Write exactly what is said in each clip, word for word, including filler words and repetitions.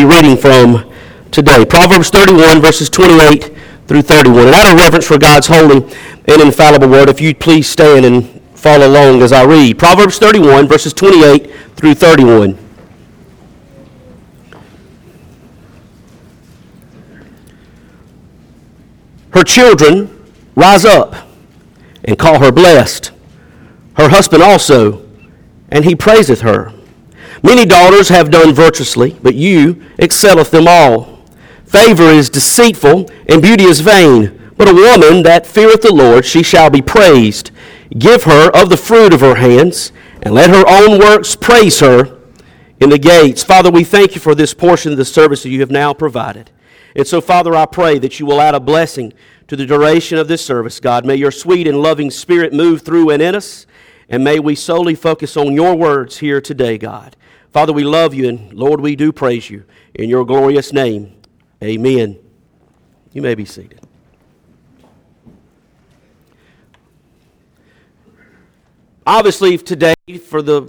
be reading from today. Proverbs thirty-one, verses twenty-eight through thirty-one. And out of reverence for God's holy and infallible word, if you'd please stand and follow along as I read. Proverbs thirty-one, verses twenty-eight through thirty-one. Her children rise up and call her blessed. Her husband also, and he praiseth her. Many daughters have done virtuously, but you excelleth them all. Favor is deceitful, and beauty is vain. But a woman that feareth the Lord, she shall be praised. Give her of the fruit of her hands, and let her own works praise her in the gates. Father, we thank you for this portion of the service that you have now provided. And so, Father, I pray that you will add a blessing to the duration of this service, God. May your sweet and loving Spirit move through and in us, and may we solely focus on your words here today, God. Father, we love you, and Lord, we do praise you. In your glorious name, amen. You may be seated. Obviously, today, for the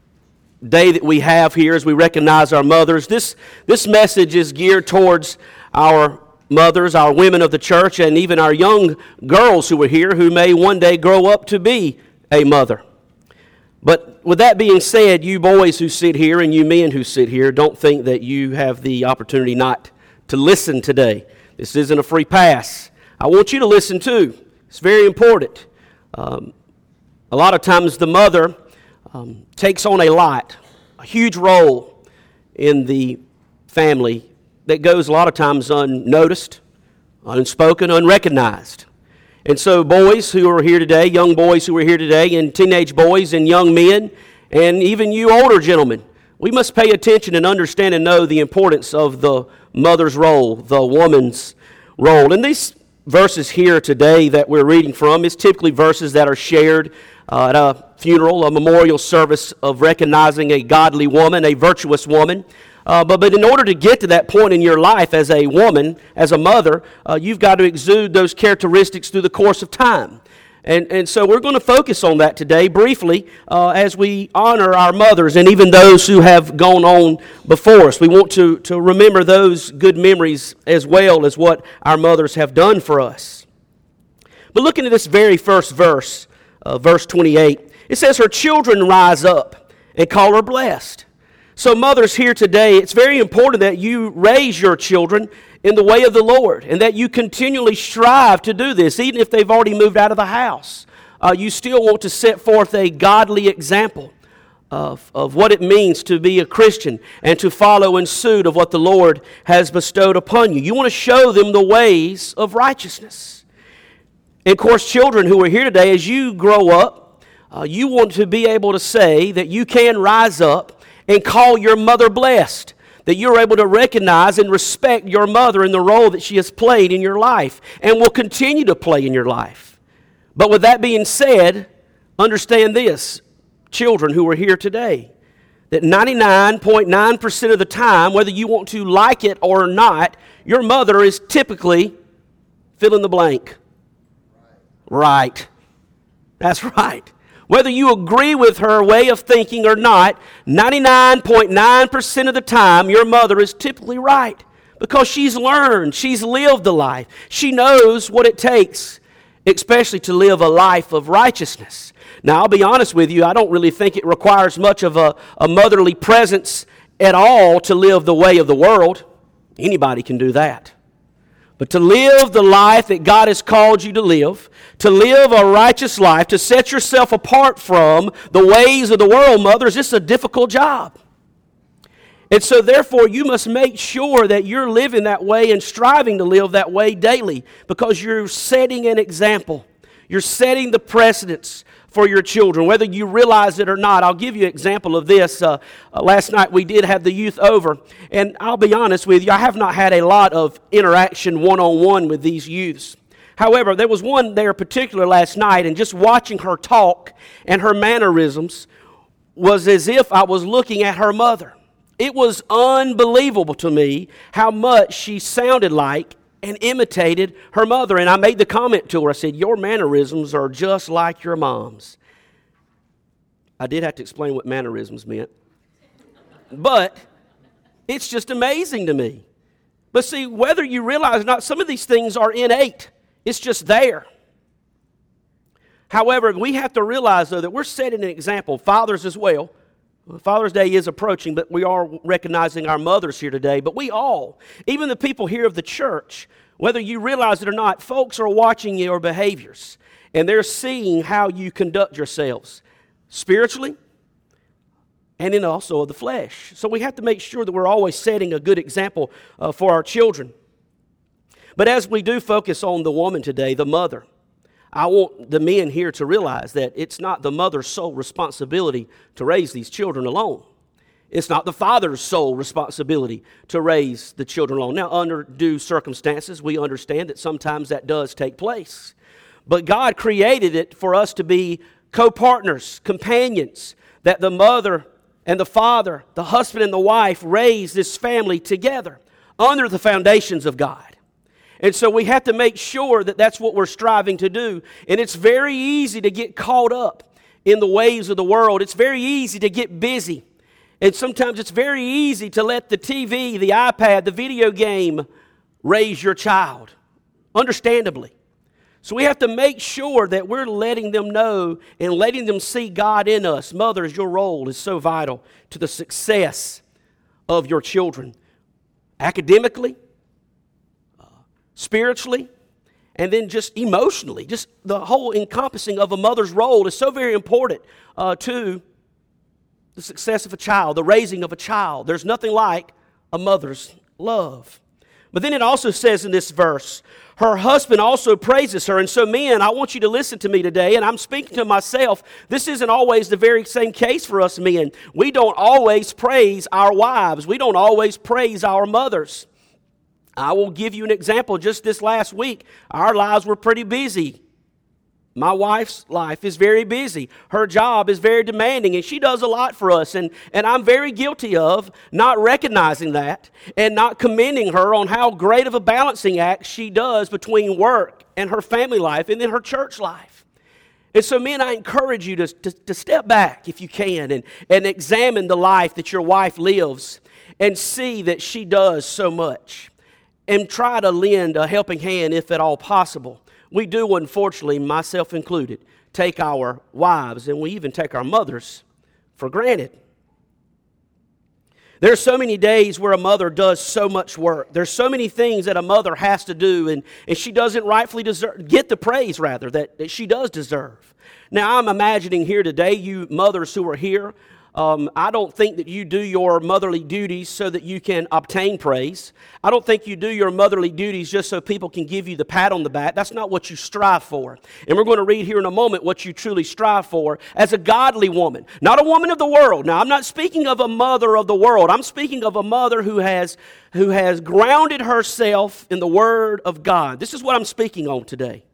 day that we have here as we recognize our mothers, this, this message is geared towards our mothers, our women of the church, and even our young girls who are here who may one day grow up to be a mother. But with that being said, you boys who sit here and you men who sit here, don't think that you have the opportunity not to listen today. This isn't a free pass. I want you to listen too. It's very important. Um, a lot of times the mother um, takes on a lot, a huge role in the family that goes a lot of times unnoticed, unspoken, unrecognized. And so boys who are here today, young boys who are here today, and teenage boys and young men, and even you older gentlemen, we must pay attention and understand and know the importance of the mother's role, the woman's role. And these verses here today that we're reading from is typically verses that are shared uh, at a funeral, a memorial service of recognizing a godly woman, a virtuous woman. Uh, but, but in order to get to that point in your life as a woman, as a mother, uh, you've got to exude those characteristics through the course of time. And, and so we're going to focus on that today briefly uh, as we honor our mothers and even those who have gone on before us. We want to, to remember those good memories as well as what our mothers have done for us. But looking at this very first verse, uh, verse twenty-eight, it says, her children rise up and call her blessed. So mothers here today, it's very important that you raise your children in the way of the Lord and that you continually strive to do this, even if they've already moved out of the house. Uh, you still want to set forth a godly example of, of what it means to be a Christian and to follow in suit of what the Lord has bestowed upon you. You want to show them the ways of righteousness. And of course, children who are here today, as you grow up, uh, you want to be able to say that you can rise up and call your mother blessed, that you're able to recognize and respect your mother in the role that she has played in your life and will continue to play in your life. But with that being said, understand this, children who are here today, that ninety-nine point nine percent of the time, whether you want to like it or not, your mother is typically fill in the blank. Right. That's right. Whether you agree with her way of thinking or not, ninety-nine point nine percent of the time, your mother is typically right because she's learned, she's lived the life. She knows what it takes, especially to live a life of righteousness. Now, I'll be honest with you, I don't really think it requires much of a, a motherly presence at all to live the way of the world. Anybody can do that. But to live the life that God has called you to live, to live a righteous life, to set yourself apart from the ways of the world, mothers, it's a difficult job. And so therefore you must make sure that you're living that way and striving to live that way daily because you're setting an example. You're setting the precedence for your children, whether you realize it or not. I'll give you an example of this. Uh, uh, last night we did have the youth over, and I'll be honest with you, I have not had a lot of interaction one-on-one with these youths. However, there was one there particular last night, and just watching her talk and her mannerisms was as if I was looking at her mother. It was unbelievable to me how much she sounded like and imitated her mother. And I made the comment to her, I said, your mannerisms are just like your mom's. I did have to explain what mannerisms meant. But It's just amazing to me. But see, whether you realize or not, some of these things are innate. It's just there. However, we have to realize, though, that we're setting an example. Fathers as well. Father's Day is approaching, but we are recognizing our mothers here today. But we all, even the people here of the church, whether you realize it or not, folks are watching your behaviors. And they're seeing how you conduct yourselves spiritually and in also of the flesh. So we have to make sure that we're always setting a good example uh, for our children. But as we do focus on the woman today, the mother, I want the men here to realize that it's not the mother's sole responsibility to raise these children alone. It's not the father's sole responsibility to raise the children alone. Now, under due circumstances, we understand that sometimes that does take place. But God created it for us to be co-partners, companions, that the mother and the father, the husband and the wife raise this family together under the foundations of God. And so we have to make sure that that's what we're striving to do. And it's very easy to get caught up in the ways of the world. It's very easy to get busy. And sometimes it's very easy to let the T V, the iPad, the video game raise your child, understandably. So we have to make sure that we're letting them know and letting them see God in us. Mothers, your role is so vital to the success of your children, academically, spiritually, and then just emotionally. Just the whole encompassing of a mother's role is so very important uh, to the success of a child, the raising of a child. There's nothing like a mother's love. But then it also says in this verse, her husband also praises her. And so men, I want you to listen to me today, and I'm speaking to myself. This isn't always the very same case for us men. We don't always praise our wives. We don't always praise our mothers. I will give you an example. Just this last week, our lives were pretty busy. My wife's life is very busy. Her job is very demanding, and she does a lot for us. And, and I'm very guilty of not recognizing that and not commending her on how great of a balancing act she does between work and her family life and then her church life. And so, men, I encourage you to, to, to step back if you can and, and examine the life that your wife lives and see that she does so much. And try to lend a helping hand if at all possible. We do, unfortunately, myself included, take our wives and we even take our mothers for granted. There are so many days where a mother does so much work. There's so many things that a mother has to do, and, and she doesn't rightfully deserve, get the praise, rather, that, that she does deserve. Now, I'm imagining here today, you mothers who are here, Um, I don't think that you do your motherly duties so that you can obtain praise. I don't think you do your motherly duties just so people can give you the pat on the back. That's not what you strive for. And we're going to read here in a moment what you truly strive for as a godly woman, not a woman of the world. Now, I'm not speaking of a mother of the world. I'm speaking of a mother who has, who has grounded herself in the Word of God. This is what I'm speaking on today.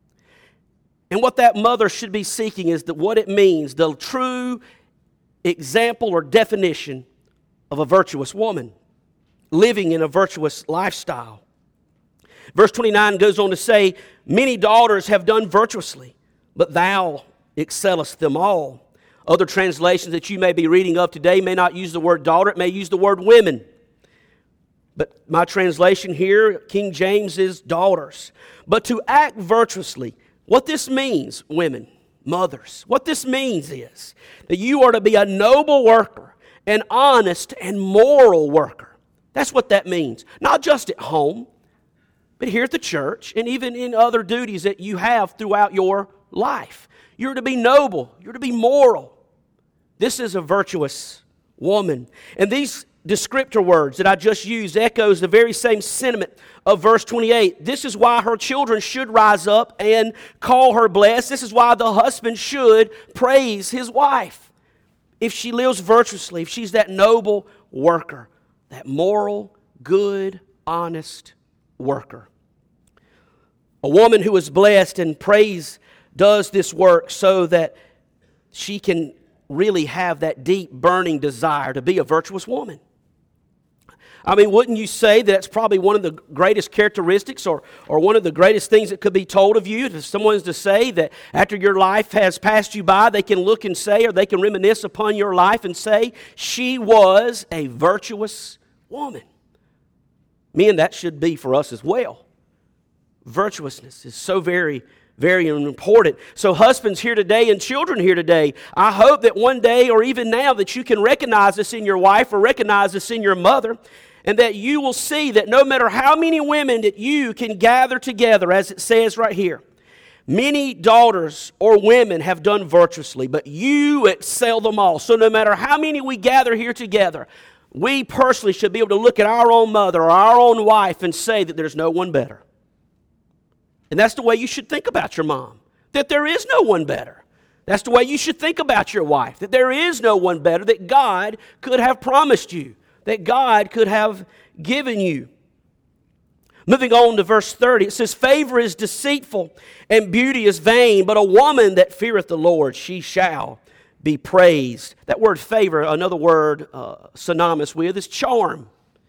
And what that mother should be seeking is that what it means, the true example or definition of a virtuous woman, living in a virtuous lifestyle. Verse twenty-nine goes on to say, many daughters have done virtuously, but thou excellest them all. Other translations that you may be reading of today may not use the word daughter, it may use the word women. But my translation here, King James, is daughters. But to act virtuously, what this means, women, mothers, what this means is that you are to be a noble worker, an honest and moral worker. That's what that means. Not just at home, but here at the church and even in other duties that you have throughout your life. You're to be noble. You're to be moral. This is a virtuous woman. And these descriptor words that I just used echoes the very same sentiment of verse twenty-eight. This is why her children should rise up and call her blessed. This is why the husband should praise his wife. If she lives virtuously, if she's that noble worker, that moral, good, honest worker. A woman who is blessed and praise does this work so that she can really have that deep burning desire to be a virtuous woman. I mean, wouldn't you say that's probably one of the greatest characteristics or, or one of the greatest things that could be told of you? If someone's to say that after your life has passed you by, they can look and say, or they can reminisce upon your life and say, she was a virtuous woman. Men, that should be for us as well. Virtuousness is so very, very important. So husbands here today and children here today, I hope that one day or even now that you can recognize this in your wife or recognize this in your mother, and that you will see that no matter how many women that you can gather together, as it says right here, many daughters or women have done virtuously, but you excel them all. So no matter how many we gather here together, we personally should be able to look at our own mother or our own wife and say that there's no one better. And that's the way you should think about your mom, that there is no one better. That's the way you should think about your wife, that there is no one better, that God could have promised you, that God could have given you. Moving on to verse thirty, it says, favor is deceitful and beauty is vain, but a woman that feareth the Lord, she shall be praised. That word favor, another word uh, synonymous with, is charm.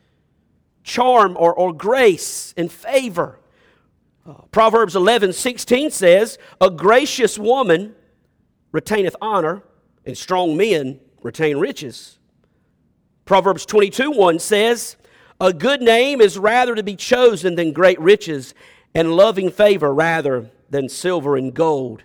Charm or, or grace and favor. Uh, Proverbs eleven sixteen says, a gracious woman retaineth honor, and strong men retain riches. Proverbs twenty-two one says, a good name is rather to be chosen than great riches, and loving favor rather than silver and gold.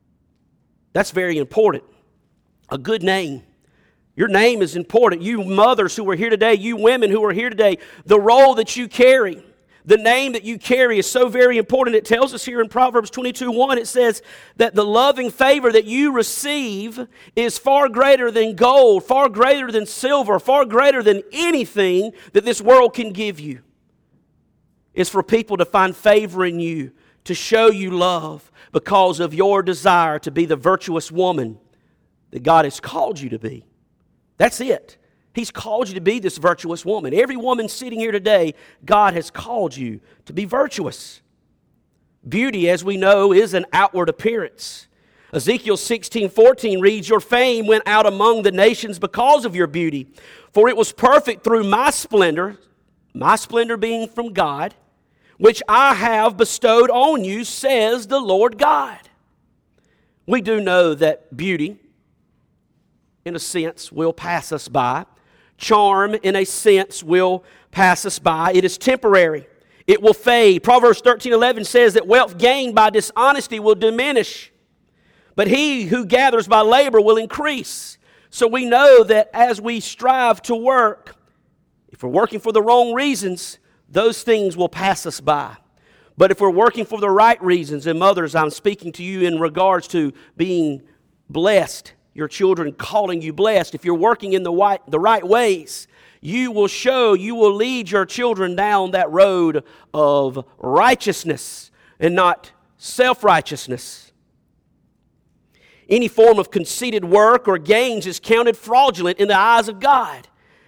That's very important. A good name. Your name is important. You mothers who are here today, you women who are here today, the role that you carry, the name that you carry is so very important. It tells us here in Proverbs twenty-two one, it says that the loving favor that you receive is far greater than gold, far greater than silver, far greater than anything that this world can give you. It's for people to find favor in you, to show you love because of your desire to be the virtuous woman that God has called you to be. That's it. He's called you to be this virtuous woman. Every woman sitting here today, God has called you to be virtuous. Beauty, as we know, is an outward appearance. Ezekiel sixteen fourteen reads, your fame went out among the nations because of your beauty, for it was perfect through my splendor, my splendor being from God, which I have bestowed on you, says the Lord God. We do know that beauty, in a sense, will pass us by. Charm, in a sense, will pass us by. It is temporary. It will fade. Proverbs thirteen eleven says that wealth gained by dishonesty will diminish, but he who gathers by labor will increase. So we know that as we strive to work, if we're working for the wrong reasons, those things will pass us by. But if we're working for the right reasons, and mothers, I'm speaking to you in regards to being blessed, your children calling you blessed. If you're working in the right, the right ways, you will show, you will lead your children down that road of righteousness and not self-righteousness. Any form of conceited work or gains is counted fraudulent in the eyes of God.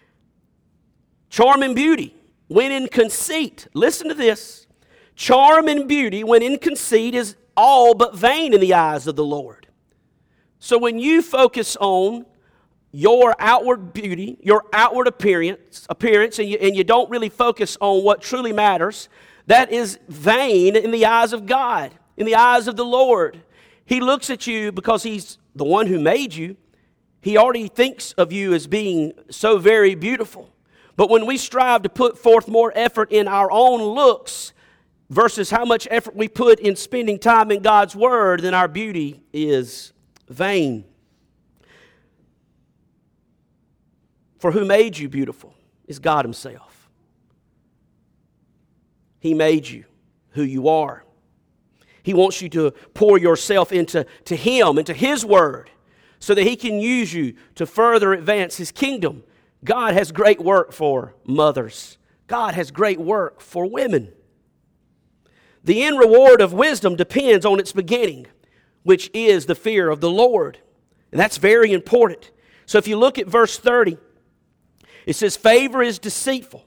Charm and beauty, when in conceit, listen to this, charm and beauty, when in conceit, is all but vain in the eyes of the Lord. So when you focus on your outward beauty, your outward appearance, appearance, and you, and you don't really focus on what truly matters, that is vain in the eyes of God, in the eyes of the Lord. He looks at you because He's the one who made you. He already thinks of you as being so very beautiful. But when we strive to put forth more effort in our own looks versus how much effort we put in spending time in God's Word, then our beauty is vain. For who made you beautiful is God Himself. He made you who you are. He wants you to pour yourself into to Him, into His Word, so that He can use you to further advance His kingdom. God has great work for mothers. God has great work for women. The end reward of wisdom depends on its beginning, which is the fear of the Lord. And that's very important. So if you look at verse thirty, it says, favor is deceitful,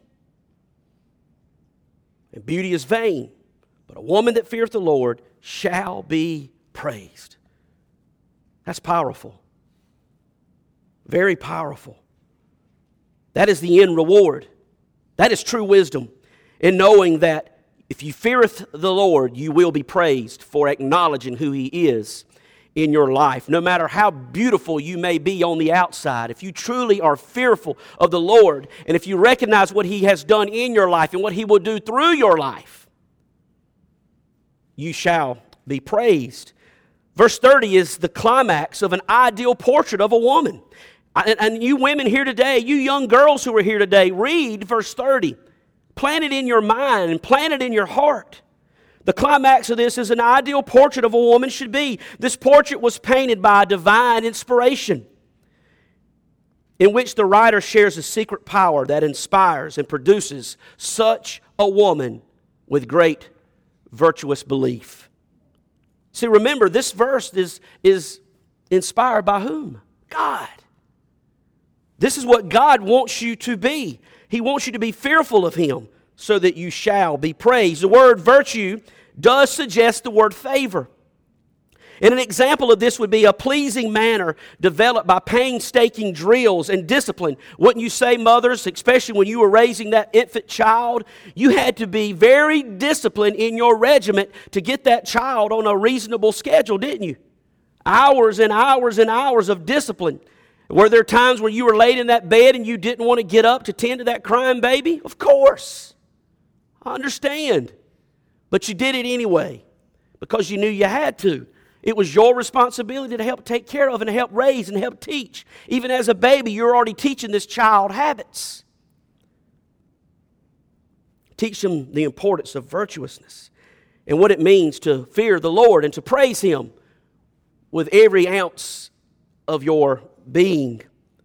and beauty is vain, but a woman that feareth the Lord shall be praised. That's powerful. Very powerful. That is the end reward. That is true wisdom, in knowing that if you feareth the Lord, you will be praised for acknowledging who He is. in your life. No matter how beautiful you may be on the outside, if you truly are fearful of the Lord, and if you recognize what He has done in your life and what He will do through your life, you shall be praised. Verse thirty is the climax of an ideal portrait of a woman. And you women here today, you young girls who are here today, read verse thirty. Plant it in your mind and plant it in your heart. The climax of this is an ideal portrait of a woman should be. This portrait was painted by divine inspiration, in which the writer shares a secret power that inspires and produces such a woman with great virtuous belief. See, remember, this verse is, is inspired by whom? God. This is what God wants you to be. He wants you to be fearful of Him so that you shall be praised. The word virtue does suggest the word favor. And an example of this would be a pleasing manner developed by painstaking drills and discipline. Wouldn't you say, mothers, especially when you were raising that infant child, you had to be very disciplined in your regiment to get that child on a reasonable schedule, didn't you? Hours and hours and hours of discipline. Were there times when you were laid in that bed and you didn't want to get up to tend to that crying baby? Of course. I understand. But you did it anyway because you knew you had to. It was your responsibility to help take care of and help raise and help teach. Even as a baby, you're already teaching this child habits. Teach them the importance of virtuousness and what it means to fear the Lord and to praise Him with every ounce of your being.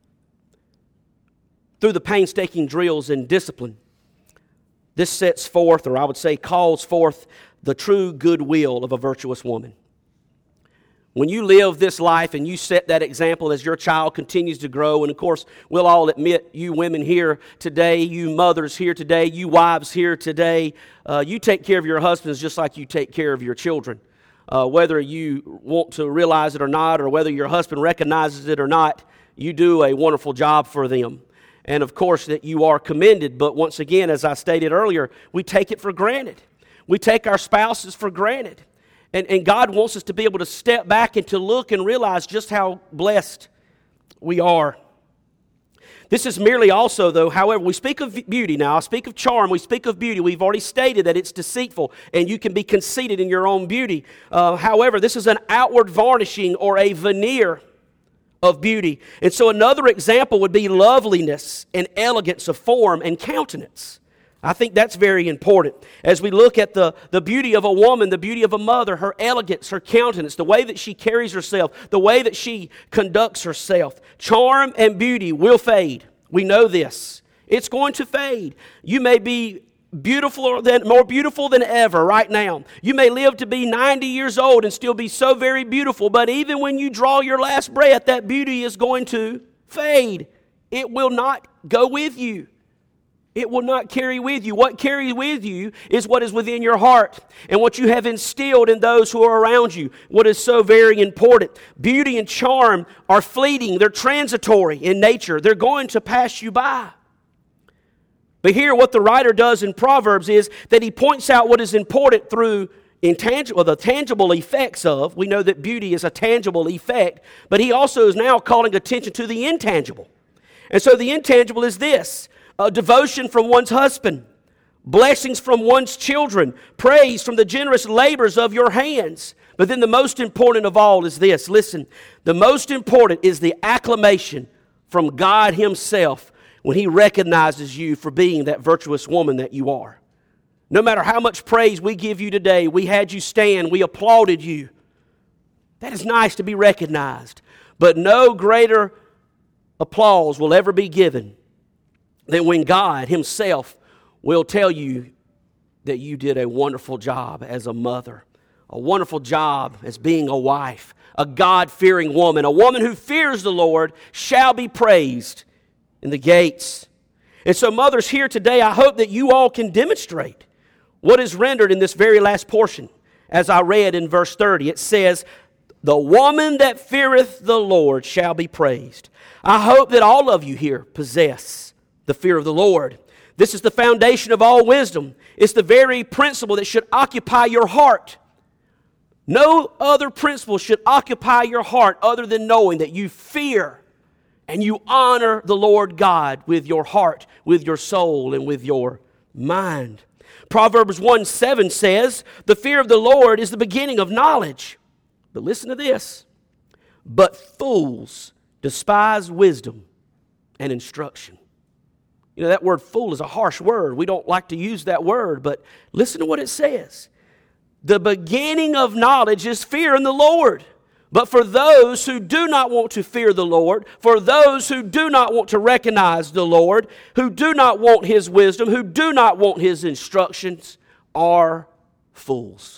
Through the painstaking drills and discipline, this sets forth, or I would say calls forth, the true goodwill of a virtuous woman. When you live this life and you set that example as your child continues to grow, and of course, we'll all admit, you women here today, you mothers here today, you wives here today, uh, you take care of your husbands just like you take care of your children. Uh, whether you want to realize it or not, or whether your husband recognizes it or not, you do a wonderful job for them. And of course that you are commended, but once again, as I stated earlier, we take it for granted. We take our spouses for granted. And, and God wants us to be able to step back and to look and realize just how blessed we are. This is merely also, though, however, we speak of beauty now, I speak of charm, we speak of beauty. We've already stated that it's deceitful and you can be conceited in your own beauty. Uh, however, this is an outward varnishing or a veneer of beauty. And so another example would be loveliness and elegance of form and countenance. I think that's very important. As we look at the, the beauty of a woman, the beauty of a mother, her elegance, her countenance, the way that she carries herself, the way that she conducts herself. Charm and beauty will fade. We know this. It's going to fade. You may be beautiful than, more beautiful than ever right now. You may live to be ninety years old and still be so very beautiful, but even when you draw your last breath, that beauty is going to fade. It will not go with you. It will not carry with you. What carries with you is what is within your heart and what you have instilled in those who are around you, what is so very important. Beauty and charm are fleeting. They're transitory in nature. They're going to pass you by. But here what the writer does in Proverbs is that he points out what is important through intangible, well, the tangible effects of. We know that beauty is a tangible effect, but he also is now calling attention to the intangible. And so the intangible is this: a devotion from one's husband, blessings from one's children, praise from the generous labors of your hands. But then the most important of all is this. Listen, the most important is the acclamation from God Himself when He recognizes you for being that virtuous woman that you are. No matter how much praise we give you today, we had you stand, we applauded you. That is nice to be recognized. But no greater applause will ever be given than when God Himself will tell you that you did a wonderful job as a mother, a wonderful job as being a wife, a God-fearing woman. A woman who fears the Lord shall be praised in the gates. And so mothers here today, I hope that you all can demonstrate what is rendered in this very last portion. As I read in verse thirty, it says, "The woman that feareth the Lord shall be praised." I hope that all of you here possess the fear of the Lord. This is the foundation of all wisdom. It's the very principle that should occupy your heart. No other principle should occupy your heart other than knowing that you fear and you honor the Lord God with your heart, with your soul, and with your mind. Proverbs one seven says, the fear of the Lord is the beginning of knowledge. But listen to this. But fools despise wisdom and instruction. You know, that word fool is a harsh word. We don't like to use that word, but listen to what it says. The beginning of knowledge is fear in the Lord. But for those who do not want to fear the Lord, for those who do not want to recognize the Lord, who do not want His wisdom, who do not want His instructions, are fools.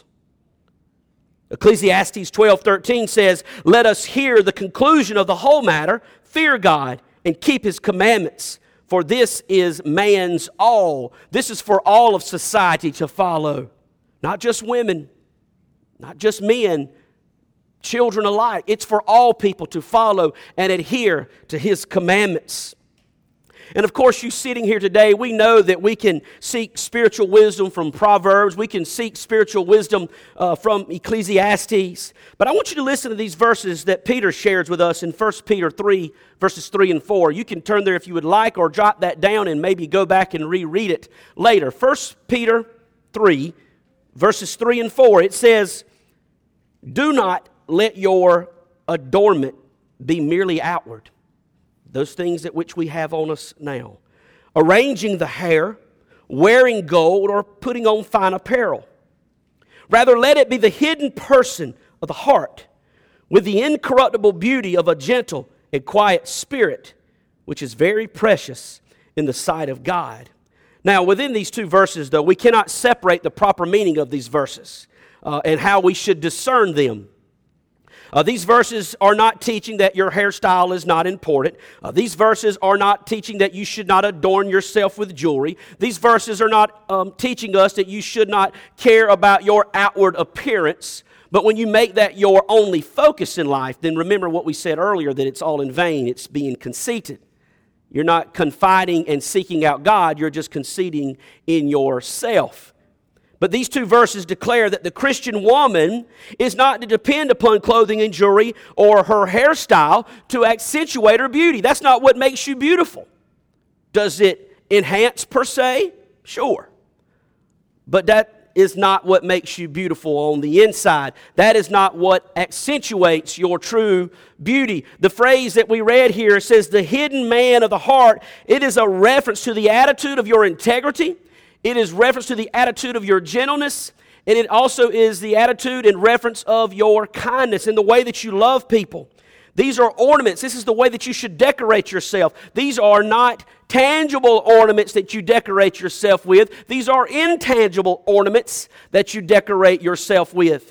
Ecclesiastes twelve thirteen says, let us hear the conclusion of the whole matter, fear God, and keep His commandments. For this is man's all. This is for all of society to follow. Not just women, not just men, children alike. It's for all people to follow and adhere to His commandments. And of course, you sitting here today, we know that we can seek spiritual wisdom from Proverbs. We can seek spiritual wisdom uh, from Ecclesiastes. But I want you to listen to these verses that Peter shares with us in First Peter three, verses three and four. You can turn there if you would like, or jot that down and maybe go back and reread it later. First Peter three, verses three and four, it says, do not let your adornment be merely outward, those things at which we have on us now, arranging the hair, wearing gold, or putting on fine apparel. Rather, let it be the hidden person of the heart, with the incorruptible beauty of a gentle and quiet spirit, which is very precious in the sight of God. Now, within these two verses, though, we cannot separate the proper meaning of these verses uh, and how we should discern them. Uh, these verses are not teaching that your hairstyle is not important. Uh, these verses are not teaching that you should not adorn yourself with jewelry. These verses are not um, teaching us that you should not care about your outward appearance. But when you make that your only focus in life, then remember what we said earlier, that it's all in vain. It's being conceited. You're not confiding and seeking out God. You're just conceiting in yourself. But these two verses declare that the Christian woman is not to depend upon clothing and jewelry or her hairstyle to accentuate her beauty. That's not what makes you beautiful. Does it enhance per se? Sure. But that is not what makes you beautiful on the inside. That is not what accentuates your true beauty. The phrase that we read here says, the hidden man of the heart. It is a reference to the attitude of your integrity. It is reference to the attitude of your gentleness, and it also is the attitude and reference of your kindness and the way that you love people. These are ornaments. This is the way that you should decorate yourself. These are not tangible ornaments that you decorate yourself with. These are intangible ornaments that you decorate yourself with.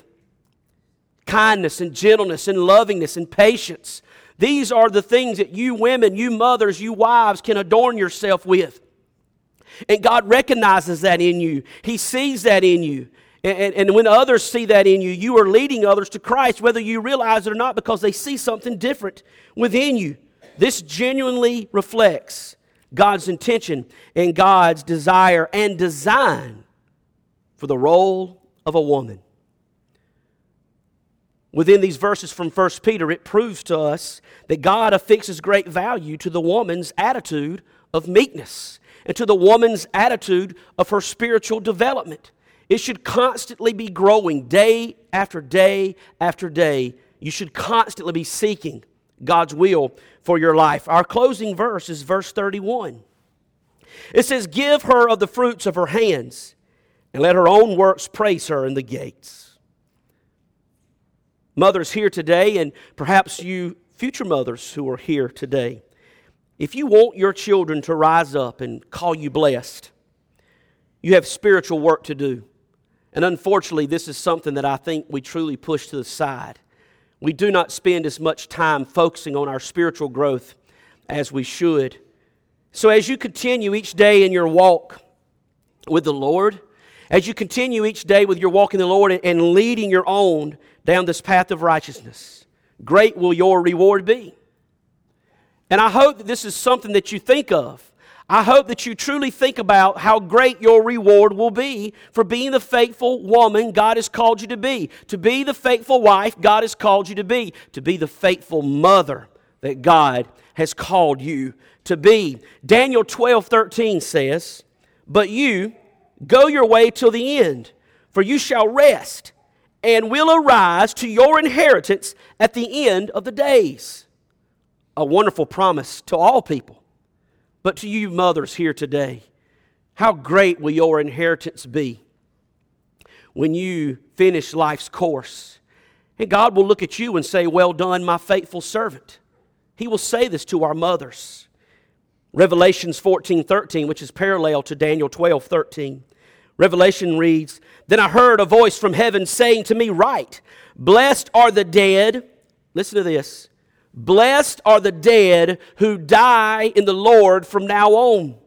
Kindness and gentleness and lovingness and patience. These are the things that you women, you mothers, you wives can adorn yourself with. And God recognizes that in you. He sees that in you. And, and, and when others see that in you, you are leading others to Christ, whether you realize it or not, because they see something different within you. This genuinely reflects God's intention and God's desire and design for the role of a woman. Within these verses from First Peter, it proves to us that God affixes great value to the woman's attitude of meekness and to the woman's attitude of her spiritual development. It should constantly be growing day after day after day. You should constantly be seeking God's will for your life. Our closing verse is verse thirty-one. It says, give her of the fruits of her hands, and let her own works praise her in the gates. Mothers here today, and perhaps you future mothers who are here today, if you want your children to rise up and call you blessed, you have spiritual work to do. And unfortunately, this is something that I think we truly push to the side. We do not spend as much time focusing on our spiritual growth as we should. So as you continue each day in your walk with the Lord, as you continue each day with your walk in the Lord and leading your own down this path of righteousness, great will your reward be. And I hope that this is something that you think of. I hope that you truly think about how great your reward will be for being the faithful woman God has called you to be, to be the faithful wife God has called you to be, to be the faithful mother that God has called you to be. Daniel twelve thirteen says, "But you go your way till the end, for you shall rest and will arise to your inheritance at the end of the days." A wonderful promise to all people. But to you mothers here today, how great will your inheritance be when you finish life's course? And God will look at you and say, "Well done, my faithful servant." He will say this to our mothers. Revelations fourteen thirteen, which is parallel to Daniel twelve thirteen. Revelation reads, "Then I heard a voice from heaven saying to me, Write, blessed are the dead," listen to this, "blessed are the dead who die in the Lord from now on.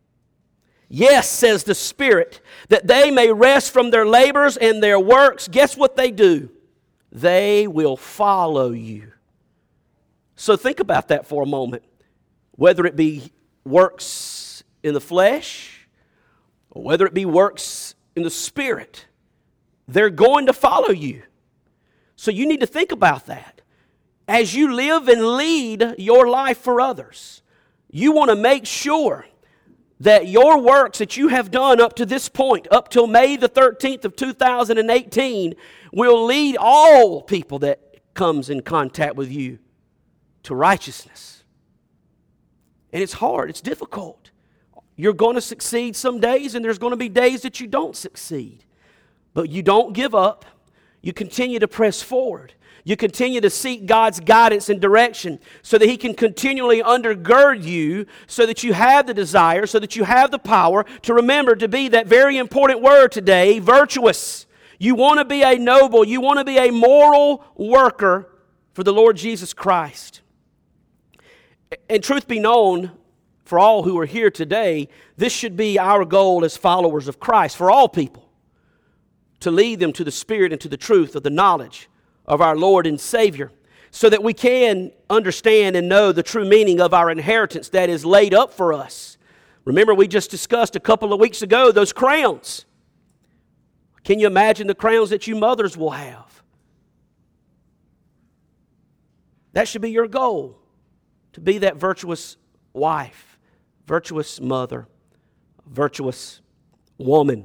Yes, says the Spirit, that they may rest from their labors and their works." Guess what they do? They will follow you. So think about that for a moment. Whether it be works in the flesh, or whether it be works in the Spirit, they're going to follow you. So you need to think about that. As you live and lead your life for others, you want to make sure that your works that you have done up to this point, up till May the thirteenth of two thousand eighteen, will lead all people that comes in contact with you to righteousness. And it's hard, it's difficult. You're going to succeed some days, and there's going to be days that you don't succeed. But you don't give up. You continue to press forward. You continue to seek God's guidance and direction so that He can continually undergird you, so that you have the desire, so that you have the power to remember to be that very important word today, virtuous. You want to be a noble, you want to be a moral worker for the Lord Jesus Christ. And truth be known, for all who are here today, this should be our goal as followers of Christ, for all people, to lead them to the Spirit and to the truth of the knowledge of our Lord and Savior, so that we can understand and know the true meaning of our inheritance that is laid up for us. Remember, we just discussed a couple of weeks ago those crowns. Can you imagine the crowns that you mothers will have? That should be your goal, to be that virtuous wife, virtuous mother, virtuous woman.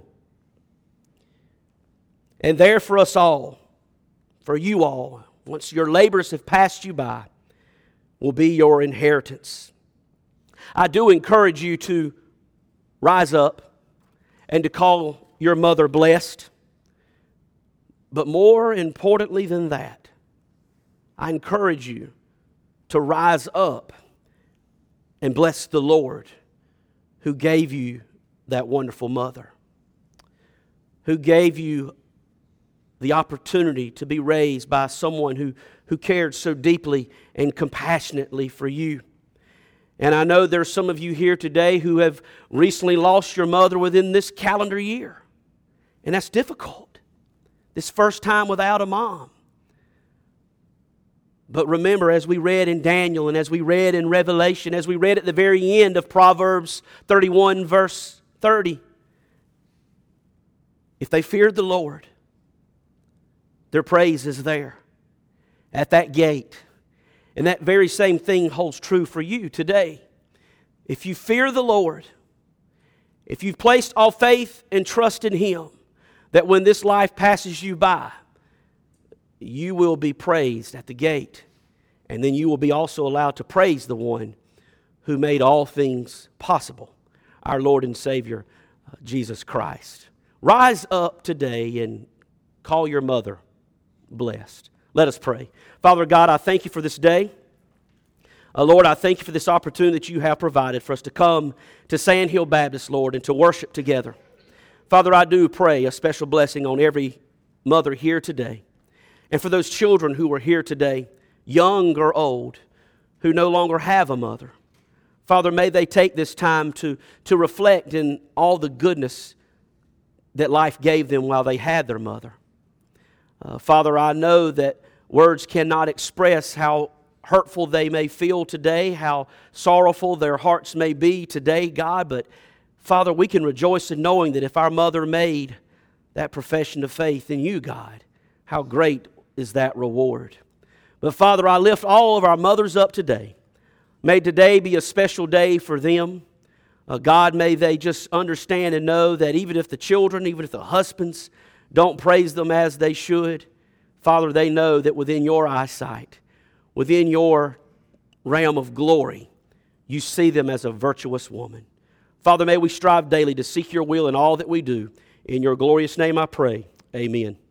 And there for us all, for you all, once your labors have passed you by, will be your inheritance. I do encourage you to rise up and to call your mother blessed. But more importantly than that, I encourage you to rise up and bless the Lord who gave you that wonderful mother, who gave you the opportunity to be raised by someone who, who cared so deeply and compassionately for you. And I know there's some of you here today who have recently lost your mother within this calendar year. And that's difficult. This first time without a mom. But remember, as we read in Daniel and as we read in Revelation, as we read at the very end of Proverbs thirty-one, verse thirty, if they feared the Lord, their praise is there at that gate. And that very same thing holds true for you today. If you fear the Lord, if you've placed all faith and trust in Him, that when this life passes you by, you will be praised at the gate. And then you will be also allowed to praise the one who made all things possible, our Lord and Savior, uh, Jesus Christ. Rise up today and call your mother blessed. Let us pray. Father God, I thank you for this day. Uh, Lord, I thank you for this opportunity that you have provided for us to come to Sand Hill Baptist, Lord, and to worship together. Father, I do pray a special blessing on every mother here today. And for those children who are here today, young or old, who no longer have a mother. Father, may they take this time to, to reflect in all the goodness that life gave them while they had their mother. Uh, Father, I know that words cannot express how hurtful they may feel today, how sorrowful their hearts may be today, God. But Father, we can rejoice in knowing that if our mother made that profession of faith in you, God, how great is that reward. But Father, I lift all of our mothers up today. May today be a special day for them. Uh, God, may they just understand and know that even if the children, even if the husbands don't praise them as they should, Father, they know that within your eyesight, within your realm of glory, you see them as a virtuous woman. Father, may we strive daily to seek your will in all that we do. In your glorious name I pray. Amen.